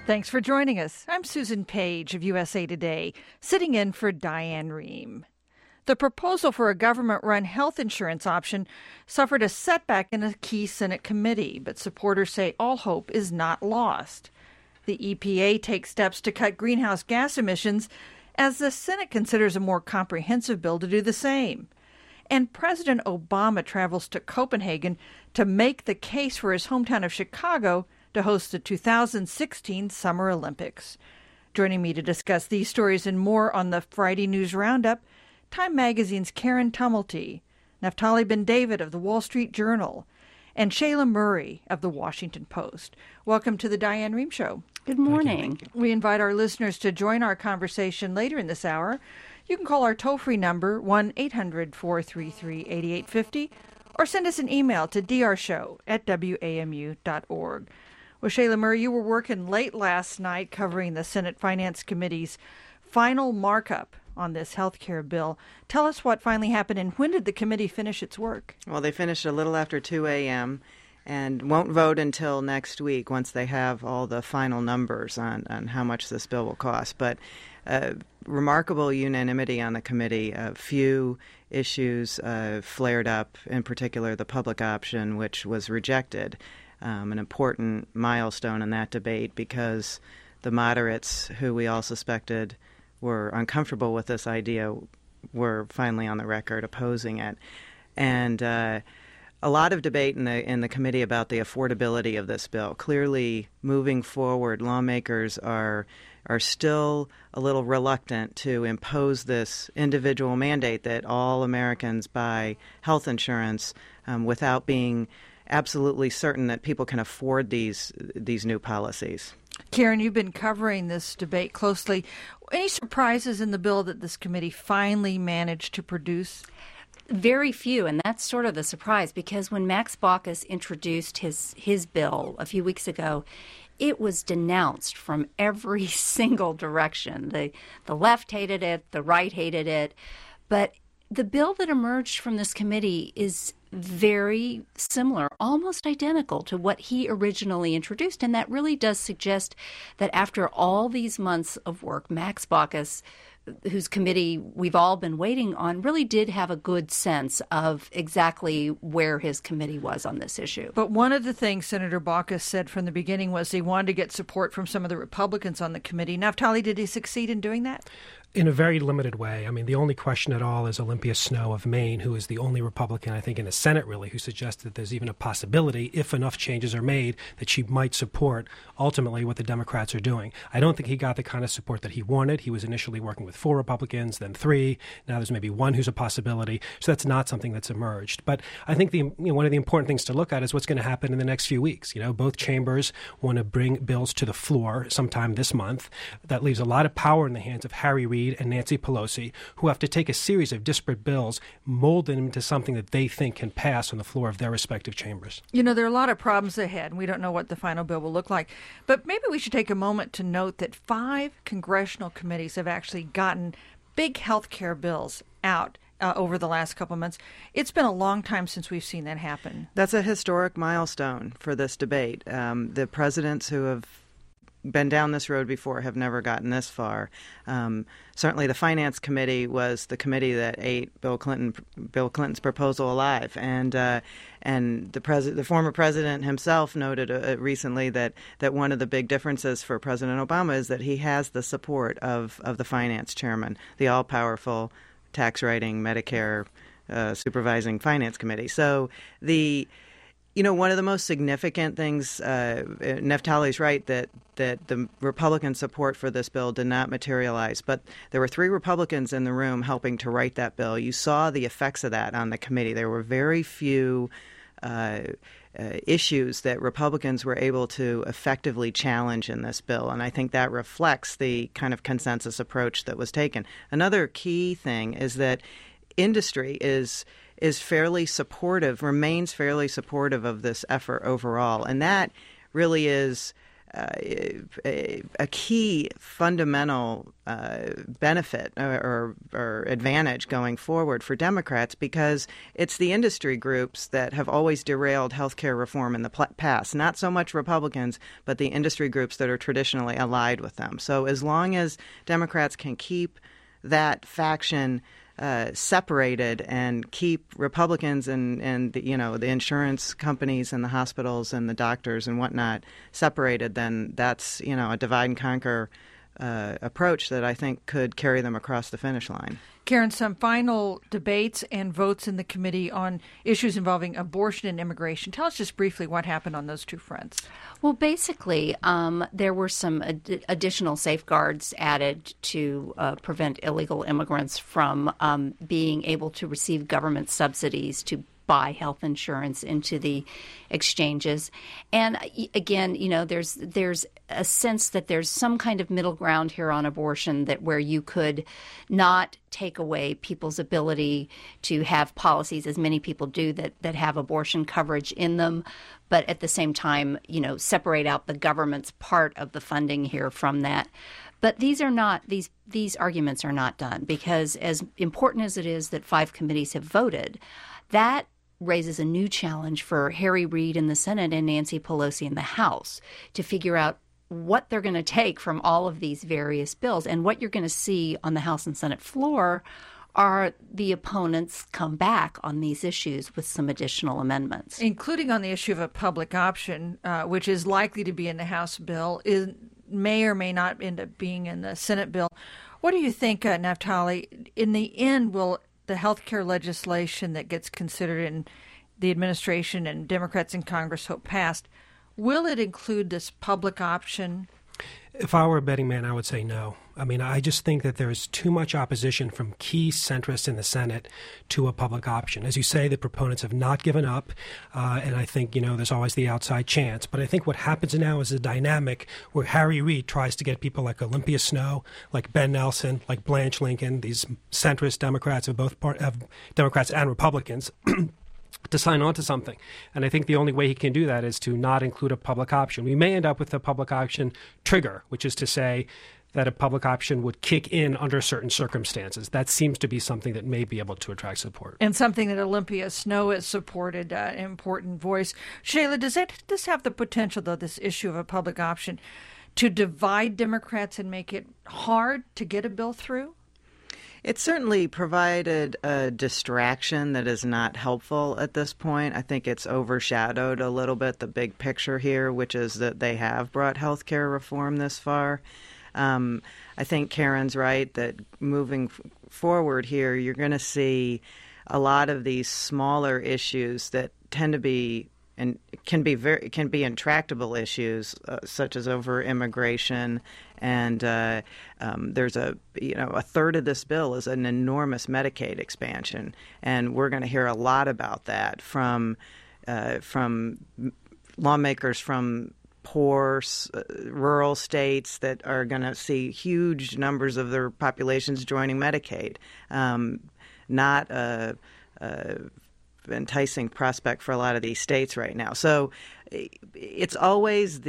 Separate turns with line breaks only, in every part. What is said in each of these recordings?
Thanks for joining us. I'm Susan Page of USA Today, sitting in for Diane Rehm. The proposal for a government-run health insurance option suffered a setback in a key Senate committee, but supporters say all hope is not lost. The EPA takes steps to cut greenhouse gas emissions as the Senate considers a more comprehensive bill to do the same. And President Obama travels to Copenhagen to make the case for his hometown of Chicago to host the 2016 Summer Olympics. Joining me to discuss these stories and more on the Friday News Roundup, Time Magazine's Karen Tumulty, Naftali Ben-David of the Wall Street Journal, and Shayla Murray of the Washington Post. Welcome to the Diane Rehm Show.
Good morning.
We invite our listeners to join our conversation later in this hour. You can call our toll-free number, 1-800-433-8850, or send us an email to drshow@wamu.org. Well, Shayla Murray, you were working late last night covering the Senate Finance Committee's final markup on this health care bill. Tell us what finally happened, and when did the committee finish its work?
Well, they finished a little after 2 a.m. and won't vote until next week once they have all the final numbers on how much this bill will cost. But remarkable unanimity on the committee. A few issues flared up, in particular the public option, which was rejected. An important milestone in that debate because the moderates, who we all suspected were uncomfortable with this idea, were finally on the record opposing it. And a lot of debate in the committee about the affordability of this bill. Clearly, moving forward, lawmakers are still a little reluctant to impose this individual mandate that all Americans buy health insurance without being absolutely certain that people can afford these new policies.
Karen, you've been covering this debate closely. Any surprises in the bill that this committee finally managed to produce?
Very few, and that's sort of the surprise, because when Max Baucus introduced his bill a few weeks ago, it was denounced from every single direction. The left hated it, the right hated it, but the bill that emerged from this committee is very similar, almost identical to what he originally introduced. And that really does suggest that after all these months of work, Max Baucus, whose committee we've all been waiting on, really did have a good sense of exactly where his committee was on this issue.
But one of the things Senator Baucus said from the beginning was he wanted to get support from some of the Republicans on the committee. Naftali, did he succeed in doing that?
In a very limited way. I mean, the only question at all is Olympia Snowe of Maine, who is the only Republican, I think, in the Senate, really, who suggested that there's even a possibility, if enough changes are made, that she might support ultimately what the Democrats are doing. I don't think he got the kind of support that he wanted. He was initially working with 4 Republicans, then 3. Now there's maybe 1 who's a possibility. So that's not something that's emerged. But I think one of the important things to look at is what's going to happen in the next few weeks. Both chambers want to bring bills to the floor sometime this month. That leaves a lot of power in the hands of Harry Reid and Nancy Pelosi, who have to take a series of disparate bills, mold them into something that they think can pass on the floor of their respective chambers.
There are a lot of problems ahead, and we don't know what the final bill will look like. But maybe we should take a moment to note that 5 congressional committees have actually gotten big health care bills out over the last couple of months. It's been a long time since we've seen that happen.
That's a historic milestone for this debate. The presidents who have been down this road before have never gotten this far. Certainly the Finance Committee was the committee that ate Bill Clinton's proposal alive. And the former president himself noted recently that one of the big differences for President Obama is that he has the support of the finance chairman, the all-powerful tax writing, Medicare supervising Finance Committee. So one of the most significant things, Naftali's right that the Republican support for this bill did not materialize, but there were 3 Republicans in the room helping to write that bill. You saw the effects of that on the committee. There were very few issues that Republicans were able to effectively challenge in this bill, and I think that reflects the kind of consensus approach that was taken. Another key thing is that industry is fairly supportive, remains fairly supportive of this effort overall. And that really is a key fundamental benefit or advantage going forward for Democrats, because it's the industry groups that have always derailed health care reform in the past. Not so much Republicans, but the industry groups that are traditionally allied with them. So as long as Democrats can keep that faction separated and keep Republicans and the insurance companies and the hospitals and the doctors and whatnot separated, then that's a divide and conquer approach that I think could carry them across the finish line.
Karen, some final debates and votes in the committee on issues involving abortion and immigration. Tell us just briefly what happened on those two fronts.
Well, basically, there were some additional safeguards added to prevent illegal immigrants from being able to receive government subsidies to buy health insurance into the exchanges. And again, there's a sense that there's some kind of middle ground here on abortion, that where you could not take away people's ability to have policies, as many people do, that have abortion coverage in them, but at the same time, separate out the government's part of the funding here from that. But these arguments are not done, because as important as it is that 5 committees have voted, that raises a new challenge for Harry Reid in the Senate and Nancy Pelosi in the House to figure out what they're going to take from all of these various bills. And what you're going to see on the House and Senate floor are the opponents come back on these issues with some additional amendments.
Including on the issue of a public option, which is likely to be in the House bill, may or may not end up being in the Senate bill. What do you think, Naftali? In the end, will the health care legislation that gets considered in the administration and Democrats in Congress hope passed, will it include this public option?
If I were a betting man, I would say no. I mean, I just think that there's too much opposition from key centrists in the Senate to a public option. As you say, the proponents have not given up, and I think, there's always the outside chance. But I think what happens now is a dynamic where Harry Reid tries to get people like Olympia Snowe, like Ben Nelson, like Blanche Lincoln, these centrist Democrats of Democrats and Republicans, to sign on to something. And I think the only way he can do that is to not include a public option. We may end up with a public option trigger, which is to say that a public option would kick in under certain circumstances. That seems to be something that may be able to attract support.
And something that Olympia Snowe has supported, an important voice. Shayla, does this have the potential, though, this issue of a public option, to divide Democrats and make it hard to get a bill through?
It certainly provided a distraction that is not helpful at this point. I think it's overshadowed a little bit the big picture here, which is that they have brought health care reform this far. I think Karen's right that moving forward here, you're going to see a lot of these smaller issues that tend to be and can be intractable issues, such as over immigration. And there's a third of this bill is an enormous Medicaid expansion, and we're going to hear a lot about that from lawmakers from poor rural states that are going to see huge numbers of their populations joining Medicaid. Not a enticing prospect for a lot of these states right now. So it's always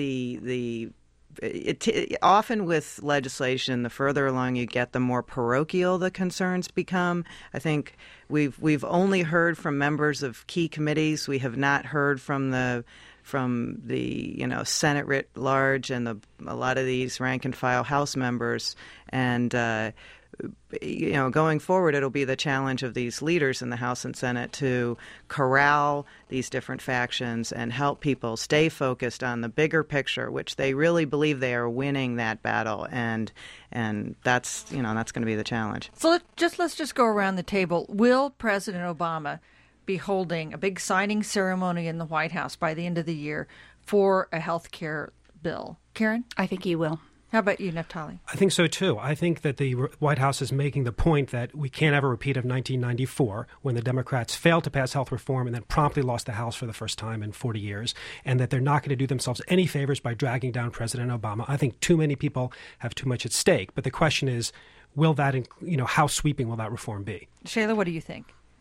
often with legislation, the further along you get, the more parochial the concerns become. I think we've only heard from members of key committees. We have not heard from the Senate writ large and a lot of these rank and file House members. And going forward, it'll be the challenge of these leaders in the House and Senate to corral these different factions and help people stay focused on the bigger picture, which they really believe they are winning that battle, and that's going to be the challenge.
So let's just go around the table. Will President Obama be holding a big signing ceremony in the White House by the end of the year for a health care bill? Karen?
I think he will.
How about you, Naftali?
I think so, too. I think that the White House is making the point that we can't have a repeat of 1994, when the Democrats failed to pass health reform and then promptly lost the House for the first time in 40 years, and that they're not going to do themselves any favors by dragging down President Obama. I think too many people have too much at stake. But the question is, will that, how sweeping will that reform be?
Shayla, what do you think?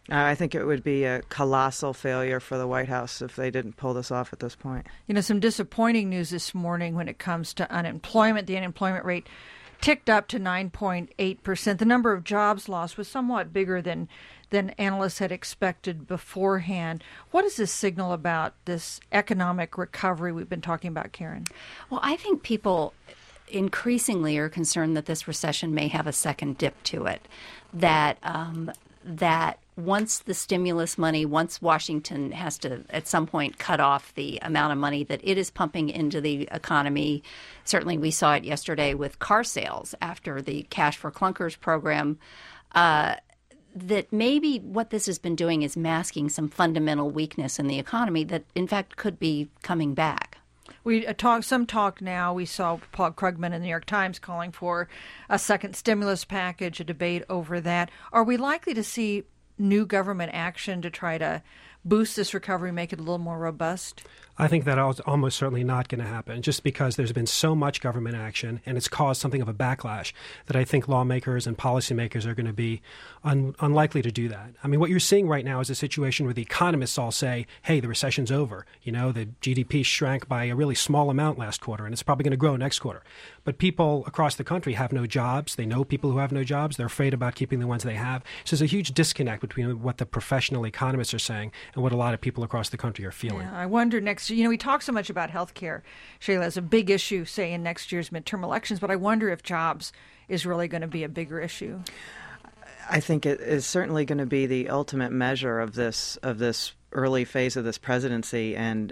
I think it would be a colossal failure for the White House if they didn't pull this off at this point.
Some disappointing news this morning when it comes to unemployment. The unemployment rate ticked up to 9.8%. The number of jobs lost was somewhat bigger than analysts had expected beforehand. What does this signal about this economic recovery we've been talking about, Karen?
Well, I think people increasingly are concerned that this recession may have a second dip to it, that once the stimulus money, once Washington has to at some point cut off the amount of money that it is pumping into the economy. Certainly we saw it yesterday with car sales after the Cash for Clunkers program, that maybe what this has been doing is masking some fundamental weakness in the economy that, in fact, could be coming back.
We talk now. We saw Paul Krugman in the New York Times calling for a second stimulus package, a debate over that. Are we likely to see new government action to try to boost this recovery, make it a little more robust?
I think that is almost certainly not going to happen, just because there's been so much government action and it's caused something of a backlash that I think lawmakers and policymakers are going to be unlikely to do that. I mean, what you're seeing right now is a situation where the economists all say, hey, the recession's over. The GDP shrank by a really small amount last quarter, and it's probably going to grow next quarter. But people across the country have no jobs. They know people who have no jobs. They're afraid about keeping the ones they have. So there's a huge disconnect between what the professional economists are saying and what a lot of people across the country are feeling.
Yeah, I wonder next. We talk so much about health care, Shayla, as a big issue, say, in next year's midterm elections, but I wonder if jobs is really going to be a bigger issue.
I think it is certainly going to be the ultimate measure of this early phase of this presidency, and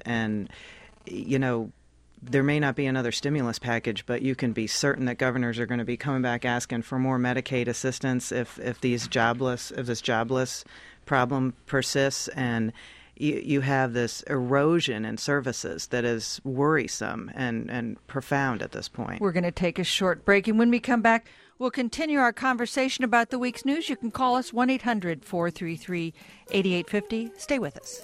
there may not be another stimulus package, but you can be certain that governors are going to be coming back asking for more Medicaid assistance if this jobless problem persists, and you have this erosion in services that is worrisome and profound at this point.
We're going to take a short break, and when we come back, we'll continue our conversation about the week's news. You can call us 1-800-433-8850. Stay with us.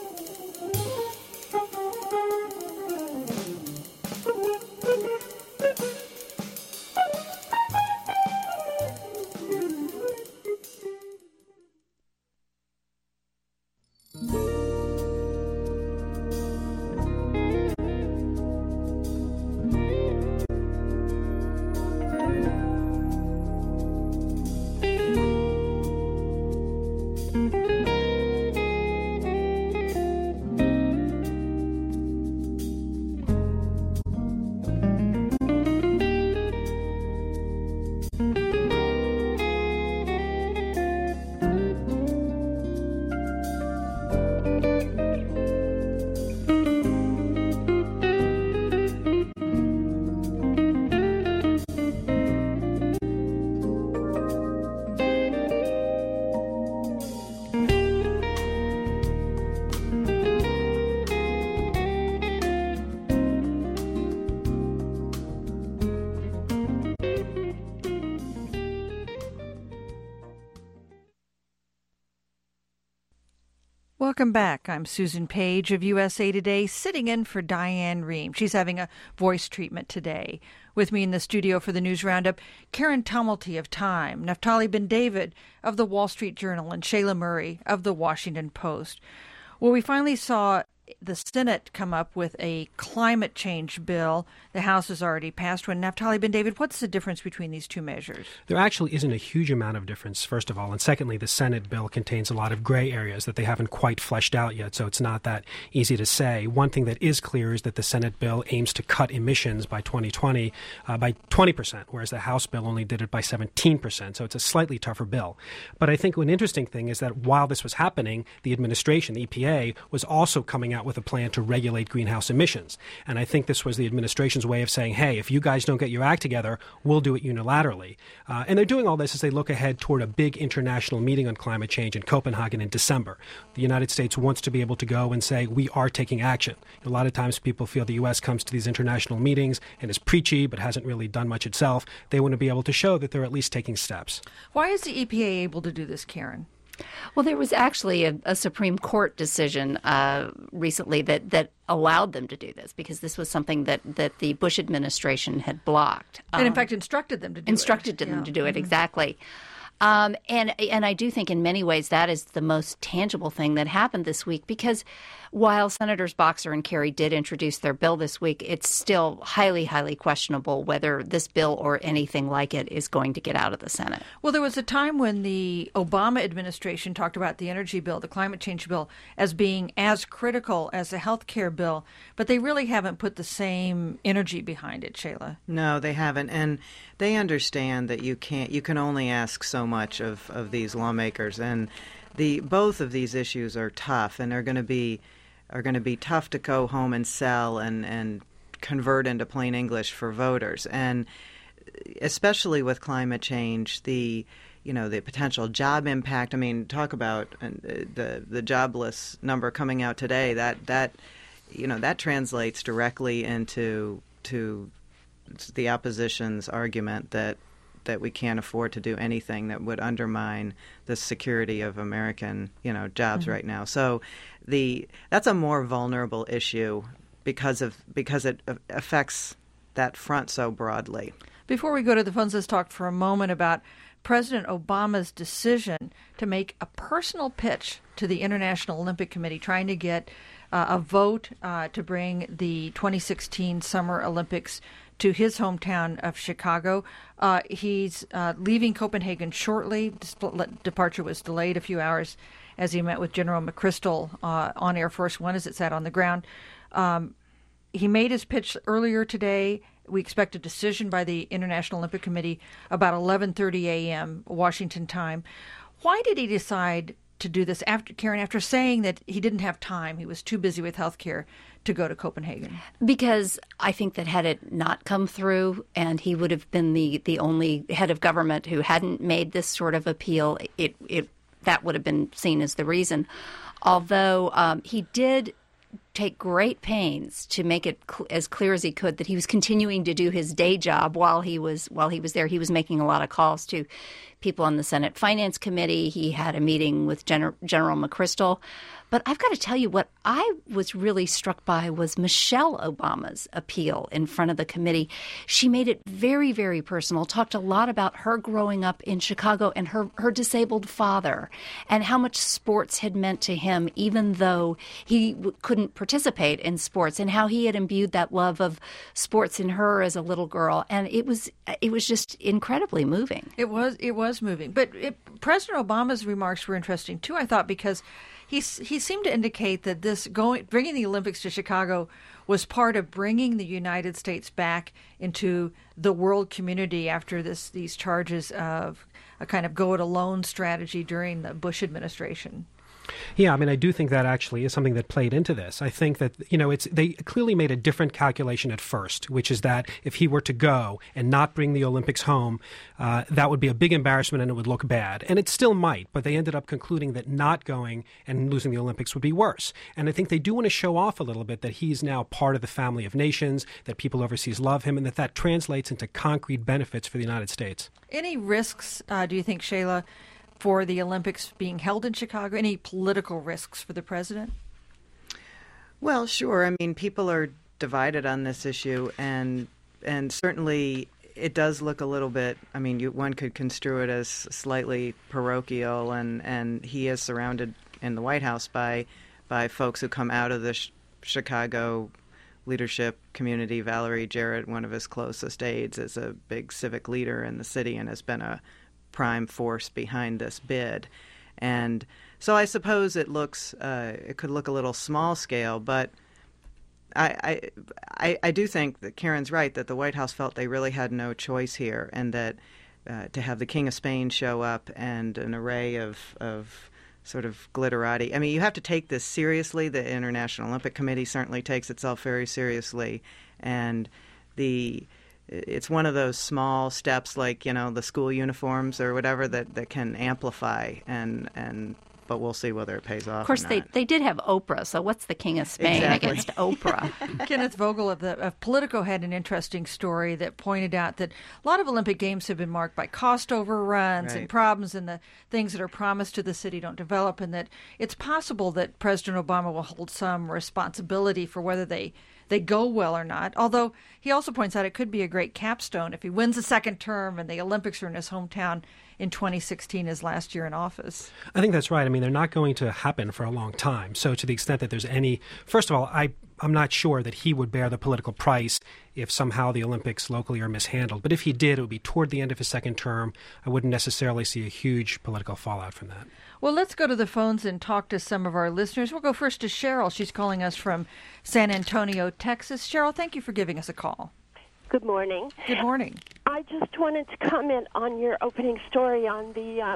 Welcome back. I'm Susan Page of USA Today, sitting in for Diane Rehm. She's having a voice treatment today. With me in the studio for the News Roundup, Karen Tumulty of Time, Naftali Ben-David of the Wall Street Journal, and Shayla Murray of the Washington Post. Well, we finally saw the Senate come up with a climate change bill. The House has already passed one. Naftali Ben-David, what's the difference between these two measures?
There actually isn't a huge amount of difference, first of all. And secondly, the Senate bill contains a lot of gray areas that they haven't quite fleshed out yet, so it's not that easy to say. One thing that is clear is that the Senate bill aims to cut emissions by 2020 by 20%, whereas the House bill only did it by 17%, so it's a slightly tougher bill. But I think one interesting thing is that while this was happening, the administration, the EPA, was also coming out with a plan to regulate greenhouse emissions. And I think this was the administration's way of saying, hey, if you guys don't get your act together, we'll do it unilaterally. And they're doing all this as they look ahead toward a big international meeting on climate change in Copenhagen in December. The United States wants to be able to go and say, we are taking action. A lot of times people feel the U.S. comes to these international meetings and is preachy but hasn't really done much itself. They want to be able to show that they're at least taking steps.
Why is the EPA able to do this, Karen?
Well, there was actually a Supreme Court decision recently that allowed them to do this, because this was something that the Bush administration had blocked.
And in fact instructed them to do it.
Instructed them to do it, exactly. And I do think in many ways that is the most tangible thing that happened this week, because while Senators Boxer and Kerry did introduce their bill this week, it's still highly, highly questionable whether this bill or anything like it is going to get out of the Senate.
Well, there was a time when the Obama administration talked about the energy bill, the climate change bill, as being as critical as the health care bill, but they really haven't put the same energy behind it, Shayla.
No, they haven't, and they understand that you can only ask so much of these lawmakers, and both of these issues are tough, and are going to be tough to go home and sell and convert into plain English for voters. And especially with climate change, the potential job impact. I mean, talk about the jobless number coming out today. That translates directly into the opposition's argument that we can't afford to do anything that would undermine the security of American, jobs right now. So that's a more vulnerable issue because it affects that front so broadly.
Before we go to the phones, let's talk for a moment about President Obama's decision to make a personal pitch to the International Olympic Committee, trying to get a vote to bring the 2016 Summer Olympics to his hometown of Chicago. He's leaving Copenhagen shortly. Departure was delayed a few hours as he met with General McChrystal on Air Force One as it sat on the ground. He made his pitch earlier today. We expect a decision by the International Olympic Committee about 11:30 a.m. Washington time. Why did he decide to do this after saying that he didn't have time? He was too busy with health care to go to Copenhagen.
Because I think that had it not come through and he would have been the only head of government who hadn't made this sort of appeal, that would have been seen as the reason. Although he did take great pains to make it as clear as he could that he was continuing to do his day job while he was there. He was making a lot of calls to people on the Senate Finance Committee. He had a meeting with General McChrystal. But I've got to tell you, what I was really struck by was Michelle Obama's appeal in front of the committee. She made it very, very personal, talked a lot about her growing up in Chicago and her disabled father and how much sports had meant to him, even though he couldn't participate in sports, and how he had imbued that love of sports in her as a little girl. And it was just incredibly moving.
It was moving. But President Obama's remarks were interesting, too, I thought, because he seemed to indicate that bringing the Olympics to Chicago was part of bringing the United States back into the world community after these charges of a kind of go-it-alone strategy during the Bush administration.
Yeah, I mean, I do think that actually is something that played into this. I think that, they clearly made a different calculation at first, which is that if he were to go and not bring the Olympics home, that would be a big embarrassment and it would look bad. And it still might, but they ended up concluding that not going and losing the Olympics would be worse. And I think they do want to show off a little bit that he's now part of the family of nations, that people overseas love him, and that translates into concrete benefits for the United States.
Any risks, do you think, Shayla, for the Olympics being held in Chicago? Any political risks for the president?
Well, sure. I mean, people are divided on this issue, and certainly it does look a little bit, I mean, one could construe it as slightly parochial, and he is surrounded in the White House by folks who come out of the Chicago leadership community. Valerie Jarrett, one of his closest aides, is a big civic leader in the city and has been a prime force behind this bid. And so I suppose it could look a little small scale, but I do think that Karen's right, that the White House felt they really had no choice here, and that to have the King of Spain show up and an array of sort of glitterati. I mean, you have to take this seriously. The International Olympic Committee certainly takes itself very seriously, and it's one of those small steps, like, the school uniforms or whatever, that can amplify, but we'll see whether it pays off.
Of course, they did have Oprah, so what's the King of Spain against Oprah?
Kenneth Vogel of Politico had an interesting story that pointed out that a lot of Olympic Games have been marked by cost overruns and problems, and the things that are promised to the city don't develop, and that it's possible that President Obama will hold some responsibility for whether they they go well or not. Although he also points out it could be a great capstone if he wins a second term and the Olympics are in his hometown in 2016, his last year in office.
I think that's right. I mean, they're not going to happen for a long time. So to the extent that there's any, first of all, I'm not sure that he would bear the political price if somehow the Olympics locally are mishandled. But if he did, it would be toward the end of his second term. I wouldn't necessarily see a huge political fallout from that.
Well, let's go to the phones and talk to some of our listeners. We'll go first to Cheryl. She's calling us from San Antonio, Texas. Cheryl, thank you for giving us a call.
Good morning.
Good morning.
I just wanted to comment on your opening story on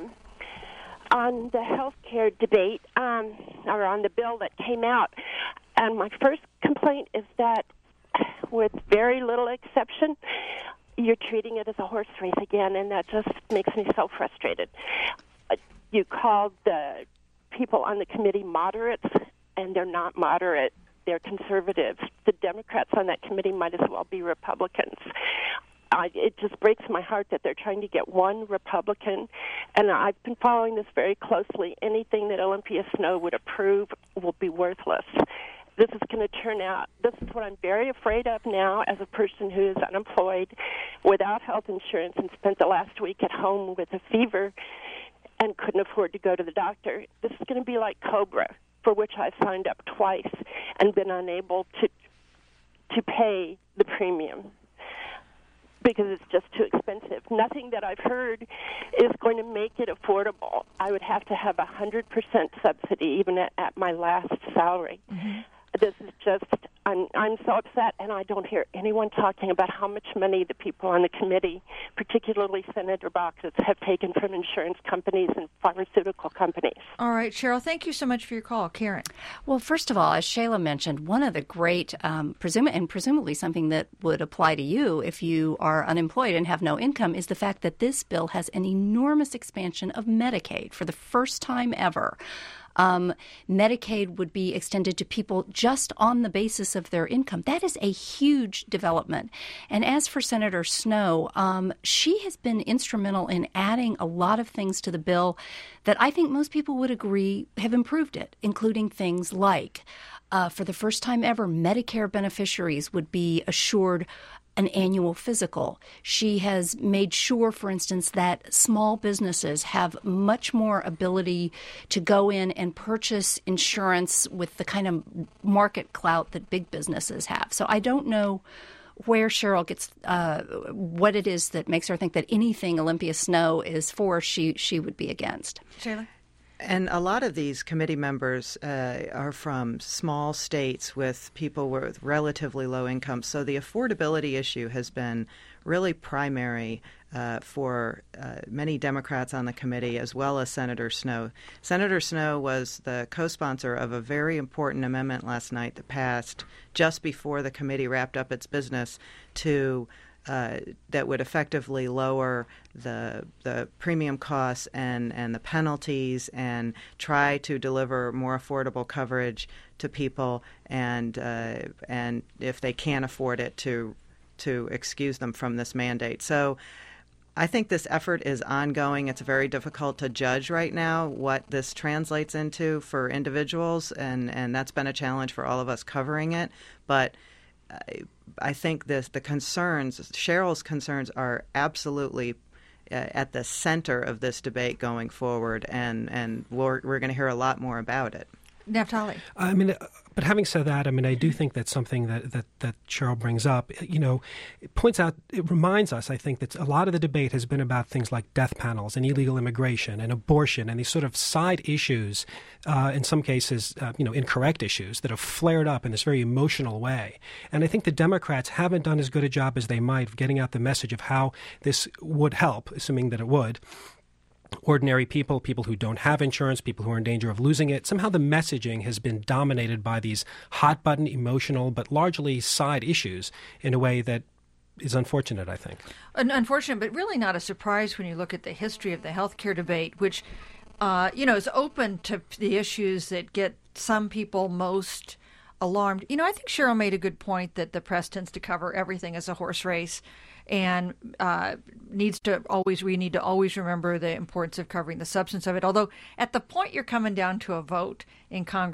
the health care debate, or on the bill that came out. And my first complaint is that, with very little exception, you're treating it as a horse race again, and that just makes me so frustrated. You called the people on the committee moderates, and they're not moderate. They're conservatives. The Democrats on that committee might as well be Republicans. It just breaks my heart that they're trying to get one Republican, and I've been following this very closely. Anything that Olympia Snowe would approve will be worthless. This is going to turn out, this is what I'm very afraid of now as a person who is unemployed, without health insurance, and spent the last week at home with a fever and couldn't afford to go to the doctor. This is going to be like COBRA, for which I've signed up twice and been unable to pay the premium because it's just too expensive. Nothing that I've heard is going to make it affordable. I would have to have 100% subsidy even at my last salary. Mm-hmm. This is just, I'm so upset, and I don't hear anyone talking about how much money the people on the committee, particularly Senator Baucus, have taken from insurance companies and pharmaceutical companies.
All right, Cheryl, thank you so much for your call. Karen.
Well, first of all, as Shayla mentioned, one of the great, presumably something that would apply to you if you are unemployed and have no income, is the fact that this bill has an enormous expansion of Medicaid for the first time ever. Medicaid would be extended to people just on the basis of their income. That is a huge development. And as for Senator Snowe, she has been instrumental in adding a lot of things to the bill that I think most people would agree have improved it, including things like, for the first time ever, Medicare beneficiaries would be assured an annual physical. She has made sure, for instance, that small businesses have much more ability to go in and purchase insurance with the kind of market clout that big businesses have. So I don't know where Cheryl gets what it is that makes her think that anything Olympia Snowe is for, she would be against.
Shayla?
And a lot of these committee members are from small states with people with relatively low incomes. So the affordability issue has been really primary for many Democrats on the committee, as well as Senator Snowe. Senator Snowe was the co-sponsor of a very important amendment last night that passed just before the committee wrapped up its business that would effectively lower the premium costs and the penalties and try to deliver more affordable coverage to people and if they can't afford it to excuse them from this mandate. So I think this effort is ongoing. It's very difficult to judge right now what this translates into for individuals, and that's been a challenge for all of us covering it. But I think the concerns, Cheryl's concerns, are absolutely at the center of this debate going forward, and we're going to hear a lot more about it.
Naftali.
I mean, but having said that, I mean, I do think that's something that Cheryl brings up. You know, it points out, it reminds us, I think, that a lot of the debate has been about things like death panels and illegal immigration and abortion and these sort of side issues, in some cases, incorrect issues that have flared up in this very emotional way. And I think the Democrats haven't done as good a job as they might of getting out the message of how this would help, assuming that it would, ordinary people, people who don't have insurance, people who are in danger of losing it. Somehow the messaging has been dominated by these hot-button, emotional, but largely side issues in a way that is unfortunate, I think.
Unfortunate, but really not a surprise when you look at the history of the healthcare debate, which, is open to the issues that get some people most alarmed. I think Cheryl made a good point that the press tends to cover everything as a horse race, and we need to always remember the importance of covering the substance of it. Although at the point you're coming down to a vote in Congress,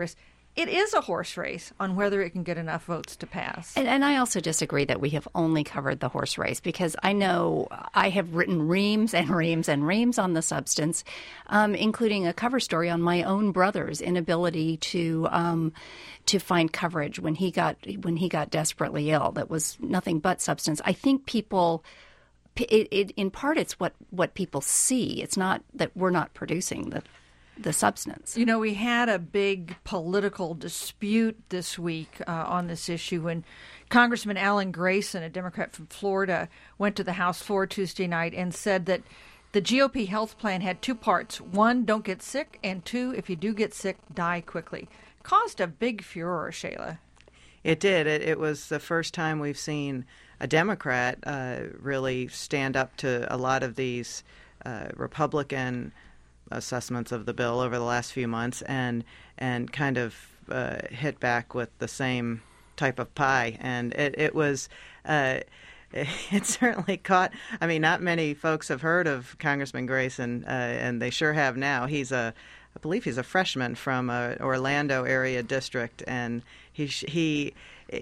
it is a horse race on whether it can get enough votes to pass.
And I also disagree that we have only covered the horse race, because I know I have written reams and reams and reams on the substance, including a cover story on my own brother's inability to find coverage when he got desperately ill. That was nothing but substance. I think people. In part, it's what people see. It's not that we're not producing the substance.
You know, we had a big political dispute this week on this issue when Congressman Alan Grayson, a Democrat from Florida, went to the House floor Tuesday night and said that the GOP health plan had two parts. One, don't get sick, and two, if you do get sick, die quickly. Caused a big furor, Shayla.
It did. It was the first time we've seen a Democrat really stand up to a lot of these Republican assessments of the bill over the last few months and kind of hit back with the same type of pie. And it was it certainly caught. I mean, not many folks have heard of Congressman Grayson, and they sure have now. I believe he's a freshman from Orlando area district, and he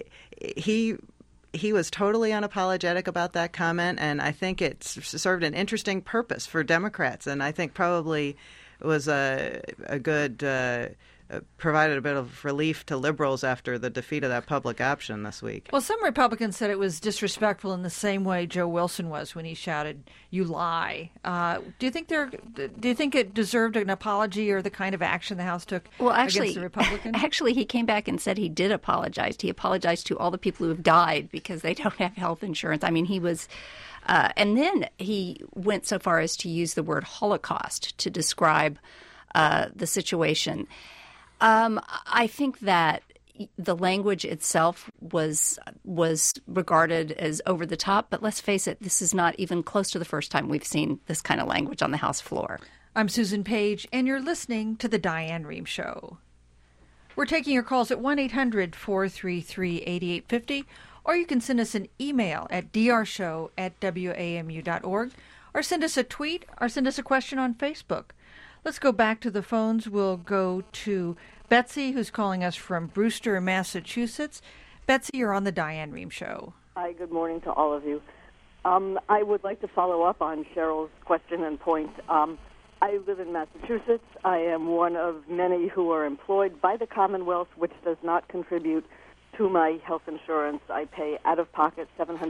was totally unapologetic about that comment, and I think it served an interesting purpose for Democrats, and I think probably was a good provided a bit of relief to liberals after the defeat of that public option this week.
Well, some Republicans said it was disrespectful in the same way Joe Wilson was when he shouted, "You lie." Do you think it deserved an apology or the kind of action the House took against the Republicans?
Actually, he came back and said he did apologize. He apologized to all the people who have died because they don't have health insurance. I mean, he was... and then he went so far as to use the word Holocaust to describe the situation. I think that the language itself was regarded as over the top, but let's face it, this is not even close to the first time we've seen this kind of language on the House floor.
I'm Susan Page, and you're listening to The Diane Rehm Show. We're taking your calls at 1-800-433-8850, or you can send us an email at drshow@wamu.org, or send us a tweet, or send us a question on Facebook. Let's go back to the phones. We'll go to Betsy, who's calling us from Brewster, Massachusetts. Betsy, you're on the Diane Rehm Show.
Hi, good morning to all of you. I would like to follow up on Cheryl's question and point. I live in Massachusetts. I am one of many who are employed by the Commonwealth, which does not contribute to my health insurance. I pay out-of-pocket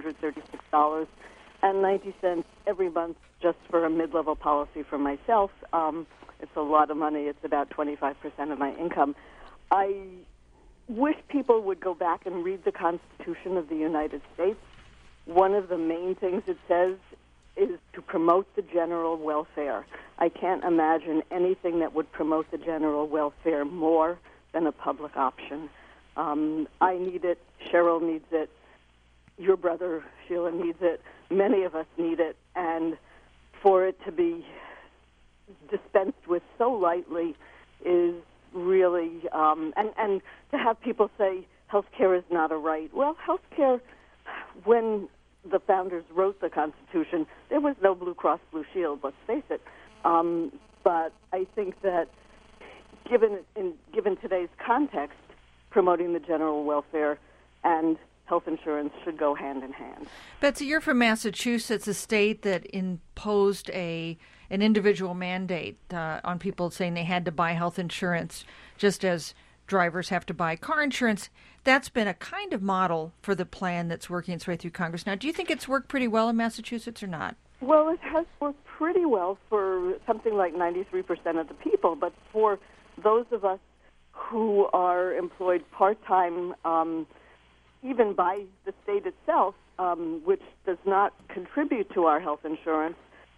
$736.90 every month just for a mid-level policy for myself. It's a lot of money. It's about 25% of my income. I wish people would go back and read the Constitution of the United States. One of the main things it says is to promote the general welfare. I can't imagine anything that would promote the general welfare more than a public option. I need it. Cheryl needs it. Your brother, Sheila, needs it. Many of us need it. And for it to be dispensed with so lightly is really, and to have people say health care is not a right. Well, health care, when the founders wrote the Constitution, there was no Blue Cross Blue Shield, let's face it. But I think that given today's context, promoting the general welfare and health insurance should go hand in hand.
Betsy, you're from Massachusetts, a state that imposed an individual mandate on people saying they had to buy health insurance, just as drivers have to buy car insurance. That's been a kind of model for the plan that's working its way through Congress. Now, do you think it's worked pretty well in Massachusetts or not?
Well, it has worked pretty well for something like 93% of the people, but for those of us who are employed part-time, even by the state itself, which does not contribute to our health insurance,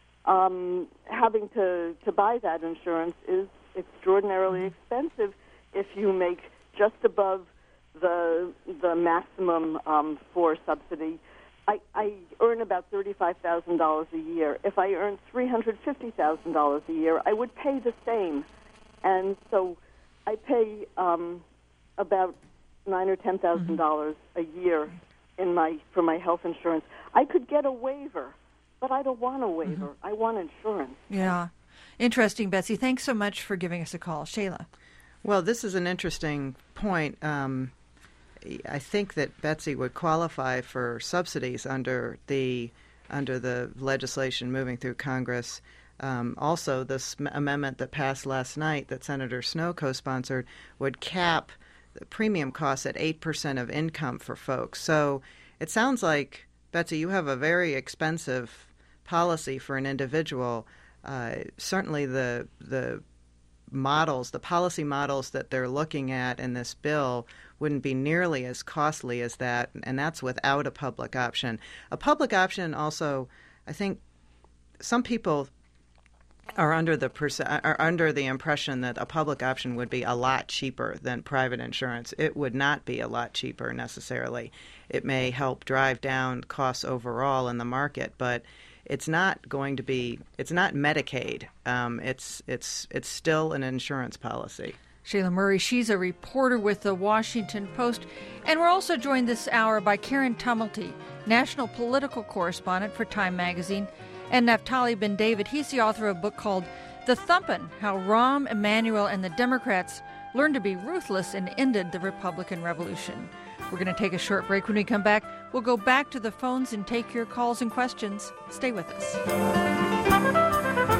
having to buy that insurance is extraordinarily expensive if you make just above the maximum for subsidy. I earn about $35,000 a year. If I earned $350,000 a year, I would pay the same. And so I pay about $9,000 or $10,000 a year for my health insurance. I could get a waiver, but I don't want a waiver. I want insurance.
Yeah. Interesting, Betsy. Thanks so much for giving us a call. Shayla.
Well, this is an interesting point. I think that Betsy would qualify for subsidies under the legislation moving through Congress. Also, this amendment that passed last night that Senator Snowe co-sponsored would cap the premium costs at 8% of income for folks. So it sounds like, Betsy, you have a very expensive policy for an individual. Certainly the policy models that they're looking at in this bill wouldn't be nearly as costly as that, and that's without a public option. A public option also, I think some people are under the impression that a public option would be a lot cheaper than private insurance. It would not be a lot cheaper necessarily. It may help drive down costs overall in the market, but it's not going to be. It's not Medicaid. It's still an insurance policy.
Shayla Murray, she's a reporter with the Washington Post. And we're also joined this hour by Karen Tumulty, national political correspondent for Time Magazine, and Naftali Ben-David. He's the author of a book called The Thumpin', How Rahm Emanuel and the Democrats Learned to Be Ruthless and Ended the Republican Revolution. We're going to take a short break. When we come back, we'll go back to the phones and take your calls and questions. Stay with us.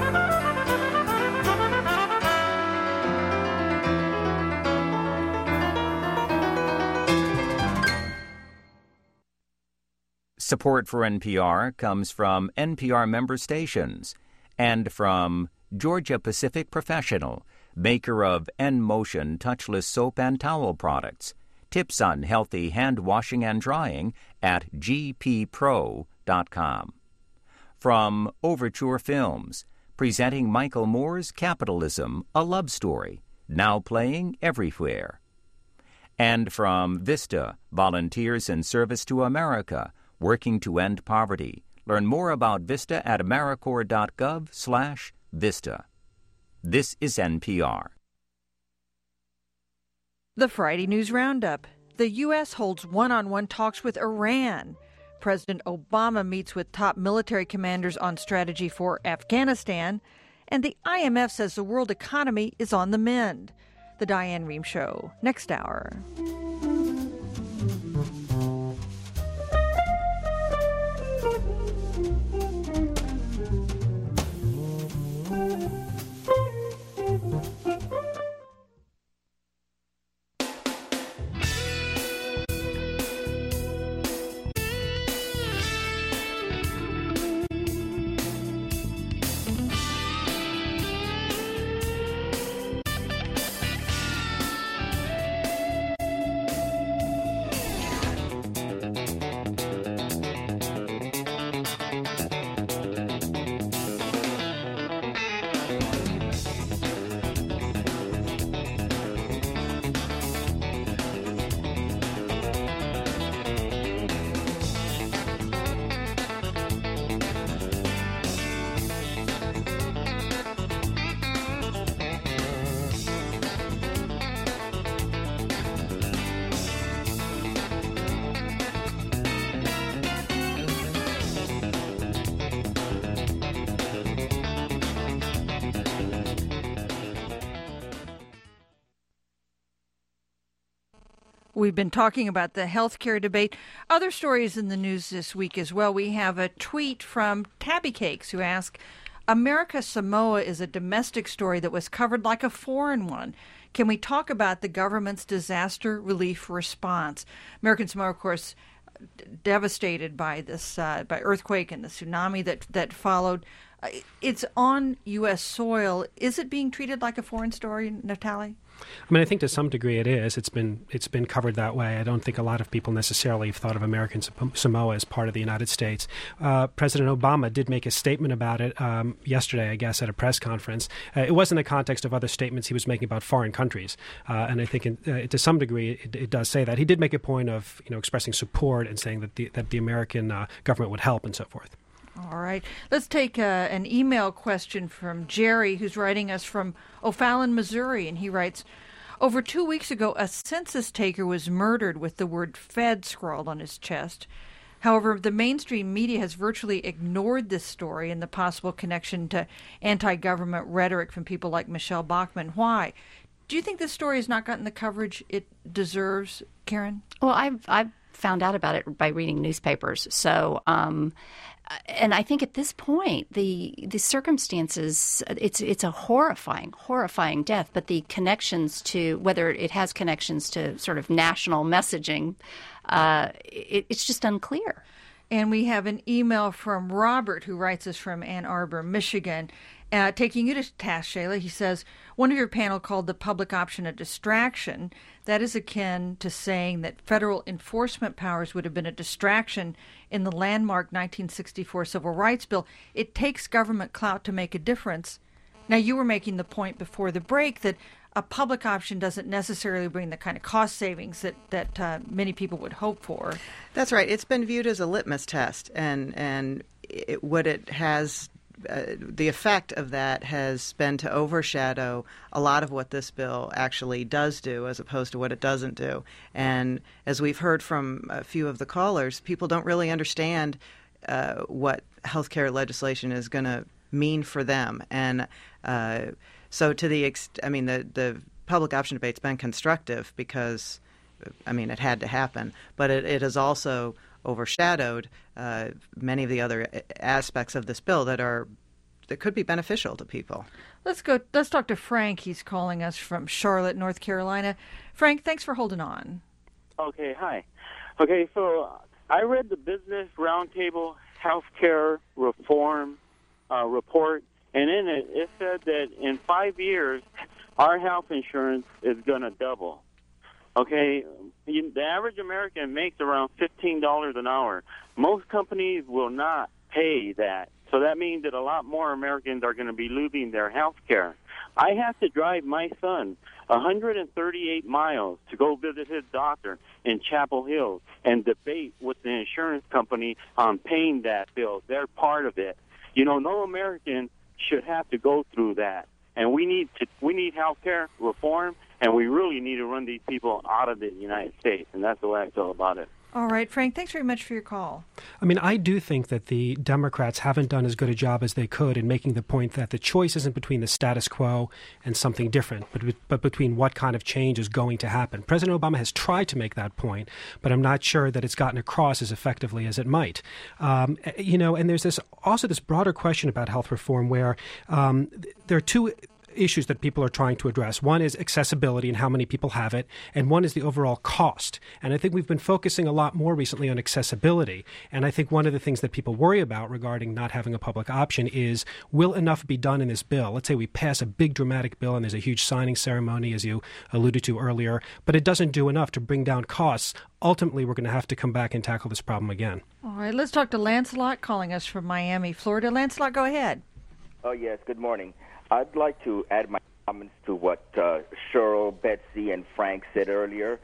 Support for NPR comes from NPR member stations and from Georgia Pacific Professional, maker of N-Motion touchless soap and towel products. Tips on healthy hand washing and drying at gppro.com. From Overture Films, presenting Michael Moore's Capitalism, a Love Story, now playing everywhere. And from Vista, volunteers in service to America, working to end poverty. Learn more about Vista at AmeriCorps.gov/Vista. This is NPR.
The Friday News Roundup. The U.S. holds one-on-one talks with Iran. President Obama meets with top military commanders on strategy for Afghanistan. And the IMF says the world economy is on the mend. The Diane Rehm Show, next hour. We've been talking about the health care debate. Other stories in the news this week as well. We have a tweet from Tabby Cakes who asks, America Samoa is a domestic story that was covered like a foreign one. Can we talk about the government's disaster relief response? American Samoa, of course, devastated by this by earthquake and the tsunami that followed. It's on U.S. soil. Is it being treated like a foreign story, Naftali?
I mean, I think to some degree it is. It's been covered that way. I don't think a lot of people necessarily have thought of American Samoa as part of the United States. President Obama did make a statement about it yesterday, I guess, at a press conference. It was in the context of other statements he was making about foreign countries, and I think to some degree it does say that. He did make a point of expressing support and saying that the American government would help and so forth.
All right. Let's take an email question from Jerry, who's writing us from O'Fallon, Missouri. And he writes, over 2 weeks ago, a census taker was murdered with the word Fed scrawled on his chest. However, the mainstream media has virtually ignored this story and the possible connection to anti-government rhetoric from people like Michelle Bachmann. Why? Do you think this story has not gotten the coverage it deserves, Karen?
Well, I've found out about it by reading newspapers. So, and I think at this point, the circumstances, it's a horrifying death. But the connections to, whether it has connections to sort of national messaging, it's just unclear.
And we have an email from Robert, who writes us from Ann Arbor, Michigan. Taking you to task, Shayla, he says, one of your panel called the public option a distraction. That is akin to saying that federal enforcement powers would have been a distraction in the landmark 1964 Civil Rights Bill. It takes government clout to make a difference. Now, you were making the point before the break that a public option doesn't necessarily bring the kind of cost savings that many people would hope for.
That's right. It's been viewed as a litmus test, and what it has. The effect of that has been to overshadow a lot of what this bill actually does do as opposed to what it doesn't do. And as we've heard from a few of the callers, people don't really understand what healthcare legislation is going to mean for them. And so to the the public option debate's been constructive because, it had to happen. But it has also overshadowed many of the other aspects of this bill that could be beneficial to people.
Let's talk to Frank. He's calling us from Charlotte, North Carolina. Frank, thanks for holding on.
Okay, hi. Okay, so I read the Business Roundtable Healthcare Reform report, and in it said that in 5 years, our health insurance is going to double. Okay, the average American makes around $15 an hour. Most companies will not pay that. So that means that a lot more Americans are going to be losing their health care. I have to drive my son 138 miles to go visit his doctor in Chapel Hill and debate with the insurance company on paying that bill. They're part of it. No American should have to go through that. And we need health care reform. And we really need to run these people out of the United States, and that's the way I feel about it.
All right, Frank, thanks very much for your call.
I do think that the Democrats haven't done as good a job as they could in making the point that the choice isn't between the status quo and something different, but between what kind of change is going to happen. President Obama has tried to make that point, but I'm not sure that it's gotten across as effectively as it might. And there's this broader question about health reform where there are two issues that people are trying to address. One is accessibility and how many people have it, and one is the overall cost. And I think we've been focusing a lot more recently on accessibility. And I think one of the things that people worry about regarding not having a public option is, will enough be done in this bill? Let's say we pass a big dramatic bill and there's a huge signing ceremony, as you alluded to earlier, but it doesn't do enough to bring down costs. Ultimately, we're going to have to come back and tackle this problem again.
All right, let's talk to Lancelot calling us from Miami, Florida. Lancelot, go ahead.
Oh, yes, good morning. I'd like to add my comments to what Cheryl, Betsy, and Frank said earlier.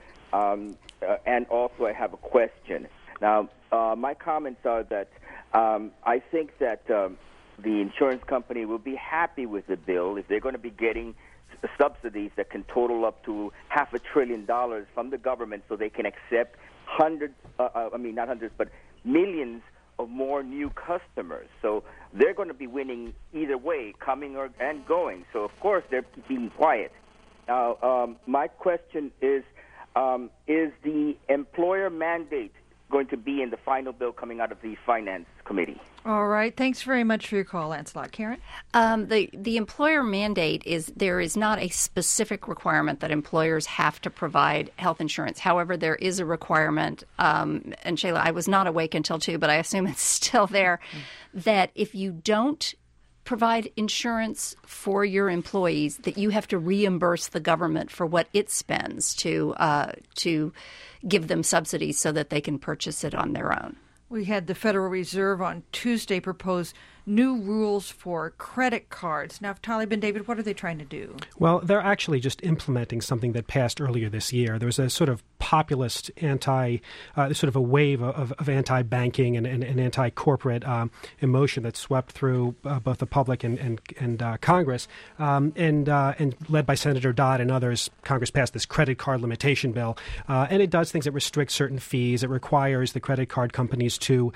And also I have a question. Now, my comments are that I think that the insurance company will be happy with the bill if they're going to be getting subsidies that can total up to $500 billion from the government so they can accept not hundreds, but millions of more new customers. So they're going to be winning either way, coming and going. So, of course, they're being quiet. Now, my question is the employer mandate going to be in the final bill coming out of the Finance Committee?
All right. Thanks very much for your call, Lancelot. Karen?
The employer mandate there is not a specific requirement that employers have to provide health insurance. However, there is a requirement, and Shayla, I was not awake until 2, but I assume it's still there, that if you don't provide insurance for your employees, that you have to reimburse the government for what it spends to give them subsidies so that they can purchase it on their own.
We had the Federal Reserve on Tuesday propose new rules for credit cards. Now, Naftali Ben David, what are they trying to do?
Well, they're actually just implementing something that passed earlier this year. There was a sort of populist sort of a wave of anti-banking and anti-corporate emotion that swept through both the public and Congress, and led by Senator Dodd and others. Congress passed this credit card limitation bill, and it does things that restrict certain fees. It requires the credit card companies to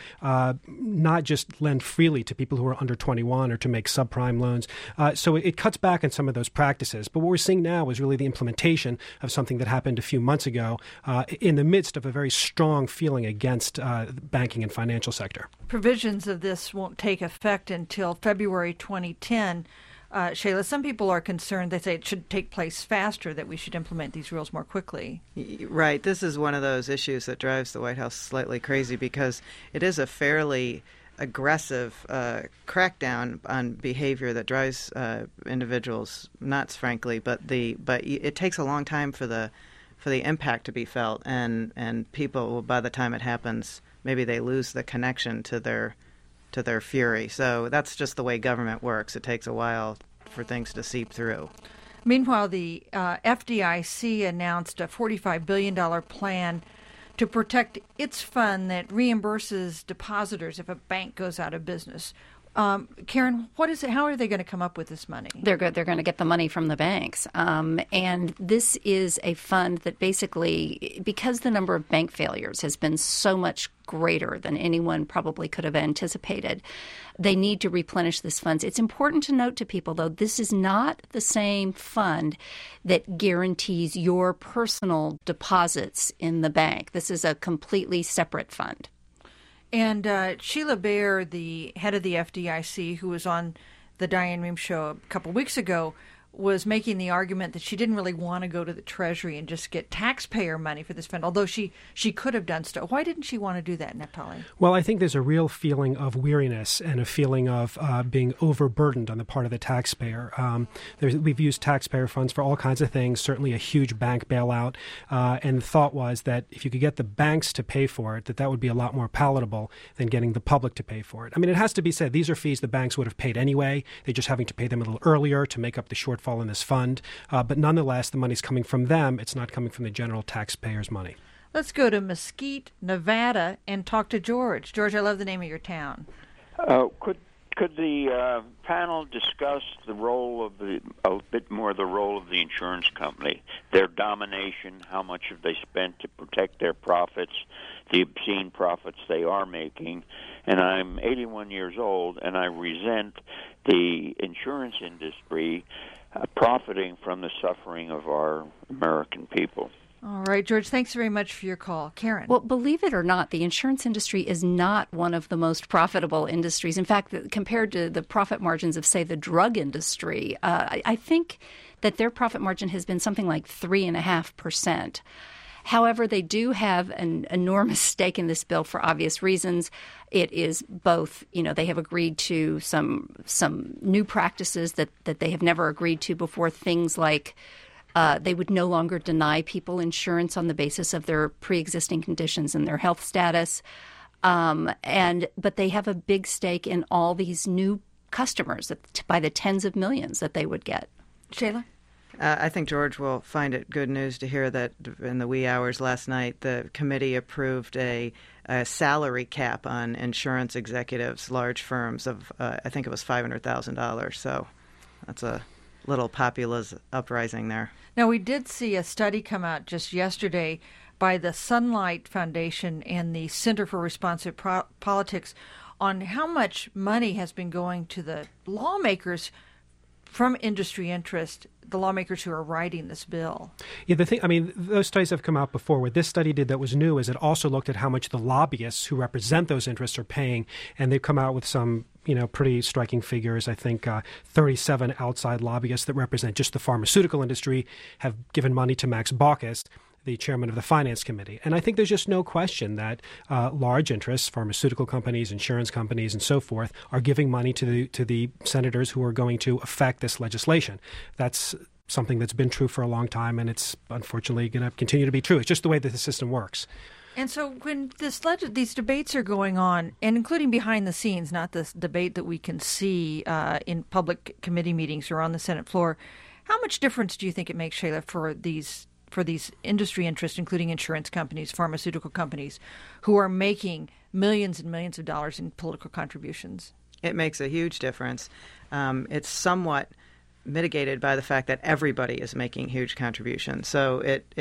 not just lend freely to people who are under 21 or to make subprime loans. So it cuts back on some of those practices. But what we're seeing now is really the implementation of something that happened a few months ago in the midst of a very strong feeling against the banking and financial sector.
Provisions of this won't take effect until February 2010. Shayla, some people are concerned. They say it should take place faster, that we should implement these rules more quickly.
Right. This is one of those issues that drives the White House slightly crazy because it is a fairly aggressive crackdown on behavior that drives individuals nuts, frankly. But it takes a long time for the impact to be felt, and people, by the time it happens, maybe they lose the connection to their fury. So that's just the way government works. It takes a while for things to seep through.
Meanwhile, the FDIC announced a $45 billion plan to protect its fund that reimburses depositors if a bank goes out of business. Karen, what is it? How are they going to come up with this money?
They're going to get the money from the banks. And this is a fund that basically, because the number of bank failures has been so much greater than anyone probably could have anticipated, they need to replenish this fund. It's important to note to people, though, this is not the same fund that guarantees your personal deposits in the bank. This is a completely separate fund.
And Sheila Bair, the head of the FDIC, who was on the Diane Rehm show a couple weeks ago, was making the argument that she didn't really want to go to the Treasury and just get taxpayer money for this fund, although she could have done so. Why didn't she want to do that, Naphtali?
Well, I think there's a real feeling of weariness and a feeling of being overburdened on the part of the taxpayer. We've used taxpayer funds for all kinds of things, certainly a huge bank bailout, and the thought was that if you could get the banks to pay for it, that would be a lot more palatable than getting the public to pay for it. I mean, it has to be said, these are fees the banks would have paid anyway. They're just having to pay them a little earlier to make up the shortfall in this fund. But nonetheless, the money's coming from them. It's not coming from the general taxpayers' money.
Let's go to Mesquite, Nevada, and talk to George. George, I love the name of your town.
Could the panel discuss the role of the role of the insurance company, their domination, how much have they spent to protect their profits, the obscene profits they are making? And I'm 81 years old, and I resent the insurance industry profiting from the suffering of our American people.
All right, George, thanks very much for your call. Karen.
Well, believe it or not, the insurance industry is not one of the most profitable industries. In fact, compared to the profit margins of, say, the drug industry, I think that their profit margin has been something like 3.5%. However, they do have an enormous stake in this bill for obvious reasons. It is both, they have agreed to some new practices that they have never agreed to before, things like they would no longer deny people insurance on the basis of their pre-existing conditions and their health status. But they have a big stake in all these new customers by the tens of millions that they would get.
Shayla?
I think George will find it good news to hear that in the wee hours last night, the committee approved a salary cap on insurance executives, large firms, of I think it was $500,000. So that's a little populist uprising there.
Now, we did see a study come out just yesterday by the Sunlight Foundation and the Center for Responsive Politics on how much money has been going to the lawmakers from industry interest, the lawmakers who are writing this bill.
Yeah, those studies have come out before. What this study did that was new is it also looked at how much the lobbyists who represent those interests are paying, and they've come out with some pretty striking figures. I think 37 outside lobbyists that represent just the pharmaceutical industry have given money to Max Baucus, the chairman of the Finance Committee. And I think there's just no question that large interests, pharmaceutical companies, insurance companies, and so forth, are giving money to the senators who are going to affect this legislation. That's something that's been true for a long time, and it's unfortunately going to continue to be true. It's just the way that the system works.
And so when these debates are going on, and including behind the scenes, not this debate that we can see in public committee meetings or on the Senate floor, how much difference do you think it makes, Shayla, for these industry interests, including insurance companies, pharmaceutical companies, who are making millions and millions of dollars in political contributions?
It makes a huge difference. It's somewhat mitigated by the fact that everybody is making huge contributions. So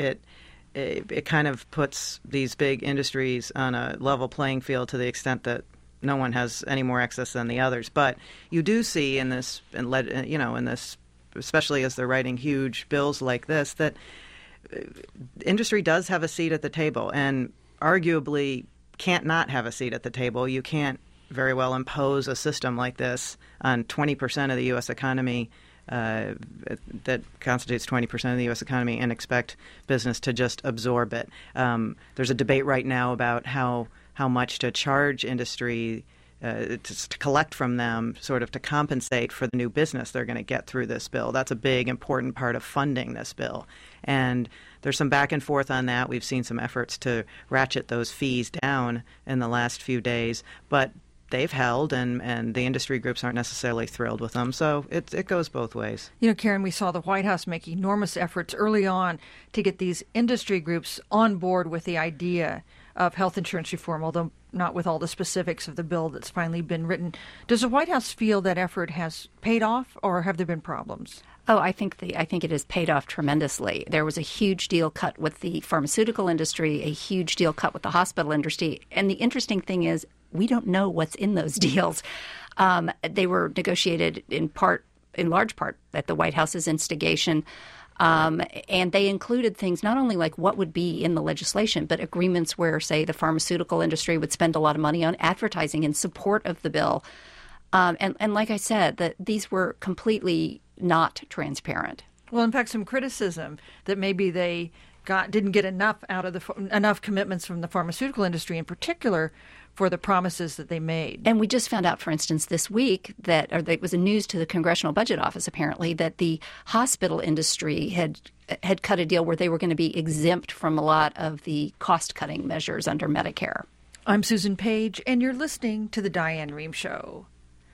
it kind of puts these big industries on a level playing field to the extent that no one has any more excess than the others. But you do see in this, especially as they're writing huge bills like this, that industry does have a seat at the table, and arguably can't not have a seat at the table. You can't very well impose a system like this on 20% of the U.S. economy that constitutes 20% of the U.S. economy and expect business to just absorb it. There's a debate right now about how much to charge industry to collect from them, sort of to compensate for the new business they're going to get through this bill. That's a big, important part of funding this bill. And there's some back and forth on that. We've seen some efforts to ratchet those fees down in the last few days, but they've held, and the industry groups aren't necessarily thrilled with them. So it goes both ways.
Karen, we saw the White House make enormous efforts early on to get these industry groups on board with the idea of health insurance reform, although not with all the specifics of the bill that's finally been written. Does the White House feel that effort has paid off, or have there been problems?
Oh, I think it has paid off tremendously. There was a huge deal cut with the pharmaceutical industry, a huge deal cut with the hospital industry. And the interesting thing is, we don't know what's in those deals. They were negotiated in large part, at the White House's instigation. And they included things not only like what would be in the legislation, but agreements where, say, the pharmaceutical industry would spend a lot of money on advertising in support of the bill. And like I said, that these were completely not transparent.
Well, in fact, some criticism that maybe they didn't get enough out of enough commitments from the pharmaceutical industry in particular for the promises that they made.
And we just found out, for instance, this week that it was a news to the Congressional Budget Office, apparently, that the hospital industry had cut a deal where they were going to be exempt from a lot of the cost-cutting measures under Medicare.
I'm Susan Page, and you're listening to The Diane Rehm Show.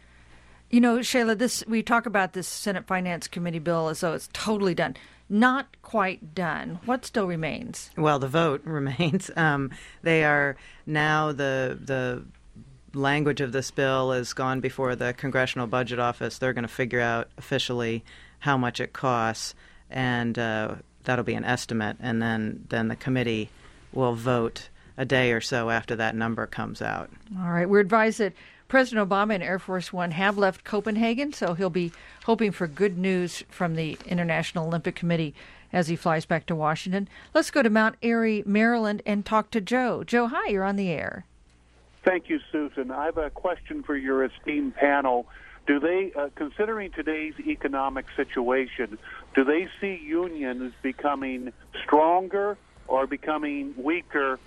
Shayla, we talk about this Senate Finance Committee bill as though it's totally done. Not quite done. What still remains?
Well, the vote remains. They are now the language of this bill has gone before the Congressional Budget Office. They're going to figure out officially how much it costs, and that'll be an estimate. And then the committee will vote a day or so after that number comes out.
All right. We're advised that President Obama and Air Force One have left Copenhagen, so he'll be hoping for good news from the International Olympic Committee as he flies back to Washington. Let's go to Mount Airy, Maryland, and talk to Joe. Joe, hi, you're on the air.
Thank you, Susan. I have a question for your esteemed panel. Do they, considering today's economic situation, do they see unions becoming stronger or becoming weaker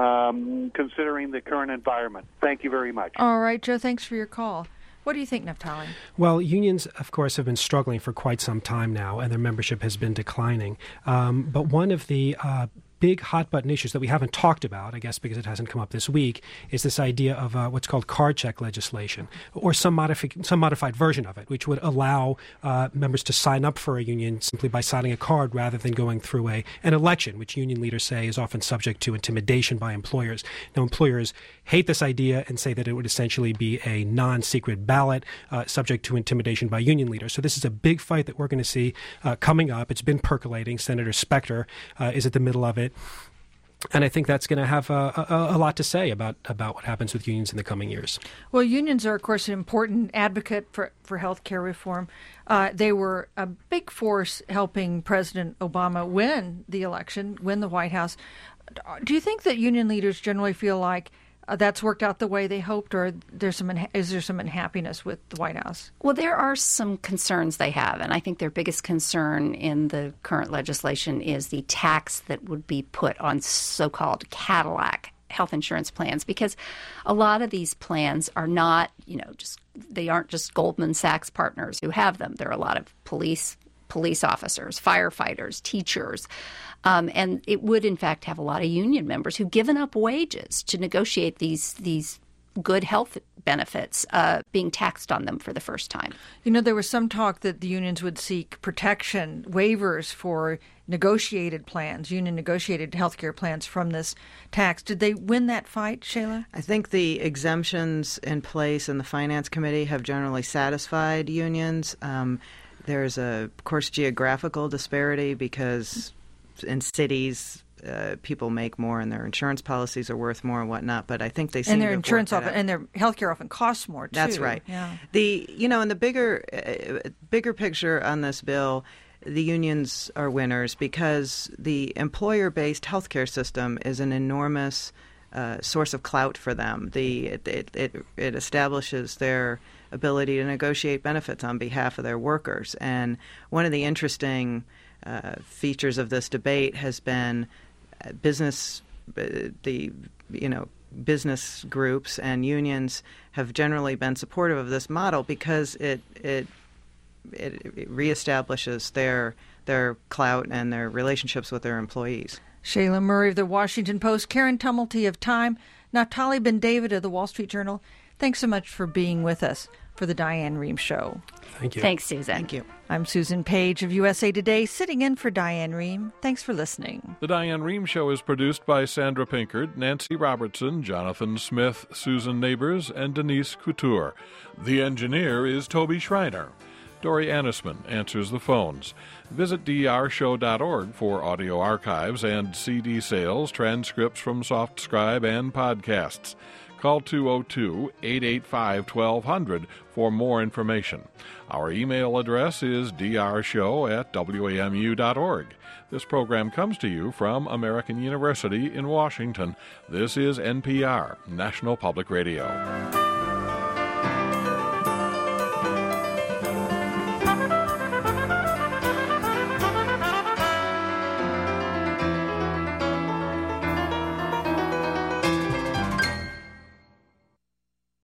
considering the current environment? Thank you very much.
All right, Joe, thanks for your call. What do you think, Naftali?
Well, unions, of course, have been struggling for quite some time now, and their membership has been declining. But one of the big hot-button issues that we haven't talked about, I guess because it hasn't come up this week, is this idea of what's called card check legislation, or some modified version of it, which would allow members to sign up for a union simply by signing a card rather than going through an election, which union leaders say is often subject to intimidation by employers. Now, employers hate this idea and say that it would essentially be a non-secret ballot subject to intimidation by union leaders. So this is a big fight that we're going to see coming up. It's been percolating. Senator Specter is at the middle of it. And I think that's going to have a lot to say about what happens with unions in the coming years.
Well, unions are, of course, an important advocate for health care reform. They were a big force helping President Obama win the election, win the White House. Do you think that union leaders generally feel like that's worked out the way they hoped, or is there some unhappiness with the White House?
Well, there are some concerns they have, and I think their biggest concern in the current legislation is the tax that would be put on so-called Cadillac health insurance plans, because a lot of these plans are not, they aren't just Goldman Sachs partners who have them. There are a lot of police officers, firefighters, teachers. And it would, in fact, have a lot of union members who've given up wages to negotiate these good health benefits being taxed on them for the first time.
You know, there was some talk that the unions would seek protection, waivers for negotiated plans, union-negotiated healthcare plans from this tax. Did they win that fight, Shayla?
I think the exemptions in place in the Finance Committee have generally satisfied unions. There's, of course, geographical disparity because in cities people make more and their insurance policies are worth more and whatnot. But I think they seem
and their
to have
insurance
worked that
often, and their healthcare often costs more too.
That's right.
Yeah.
In the bigger picture on this bill, the unions are winners because the employer-based healthcare system is an enormous source of clout for them. It establishes their ability to negotiate benefits on behalf of their workers. And one of the interesting features of this debate has been business groups and unions have generally been supportive of this model because it reestablishes their clout and their relationships with their employees.
Shayla Murray of the Washington Post, Karen Tumulty of Time, Naftali Ben-David of the Wall Street Journal. Thanks so much for being with us for the Diane Rehm Show.
Thank you.
Thanks, Susan.
Thank you.
I'm Susan Page of USA Today, sitting in for Diane Rehm. Thanks for listening.
The Diane Rehm Show is produced by Sandra Pinkard, Nancy Robertson, Jonathan Smith, Susan Neighbors, and Denise Couture. The engineer is Toby Schreiner. Dory Annisman answers the phones. Visit drshow.org for audio archives and CD sales, transcripts from SoftScribe, and podcasts. Call 202-885-1200 for more information. Our email address is drshow@wamu.org. This program comes to you from American University in Washington. This is NPR, National Public Radio.